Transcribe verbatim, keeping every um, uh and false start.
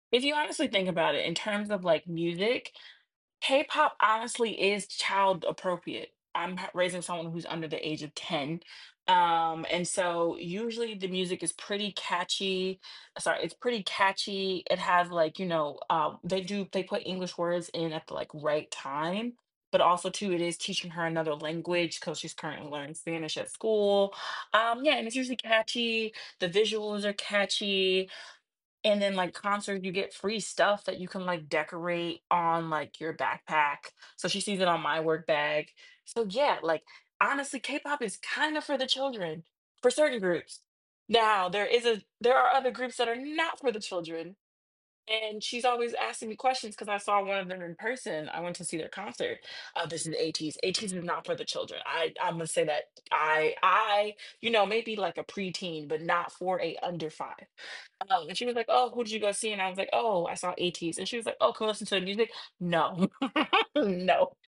If you honestly think about it in terms of, like, music, K-pop honestly is child appropriate. I'm ha raising someone who's under the age of ten, um, and so usually the music is pretty catchy sorry, it's pretty catchy, it has, like, you know, uh, they do they put English words in at the, like, right time, but also too, it is teaching her another language 'cause she's currently learning Spanish at school. Um, yeah, and it's usually catchy, the visuals are catchy, and then, like, concert, you get free stuff that you can, like, decorate on, like, your backpack, so she sees it on my work bag. So, yeah, like, honestly, K-pop is kinda for the children, for certain groups. Now, there is a there are other groups that are not for the children, and she's always asking me questions 'cause I saw one of them in person, I went to see their concert. Uh, this is ATEEZ. ATEEZ is not for the children. I Imma say that I I you know, maybe like a preteen, but not for a under five. Um, and she was like, "Oh, who did you go see?" And I was like, "Oh, I saw ATEEZ." And she was like, "Oh, can we listen to the music?" "No." No.